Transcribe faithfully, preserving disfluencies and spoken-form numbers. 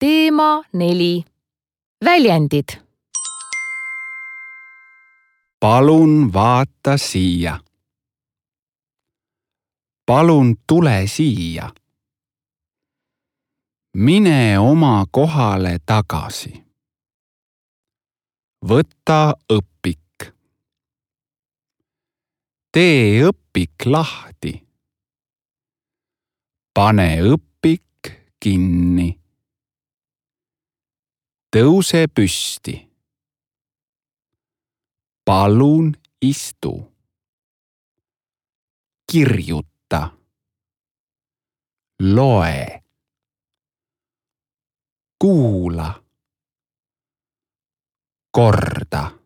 Teema neli. Väljendid. Palun vaata siia. Palun tule siia. Mine oma kohale tagasi. Võta õpik. Tee õpik lahti. Pane õpik kinni. Tõuse püsti. Palun istu. Kirjuta. Loe. Kuula. Korda.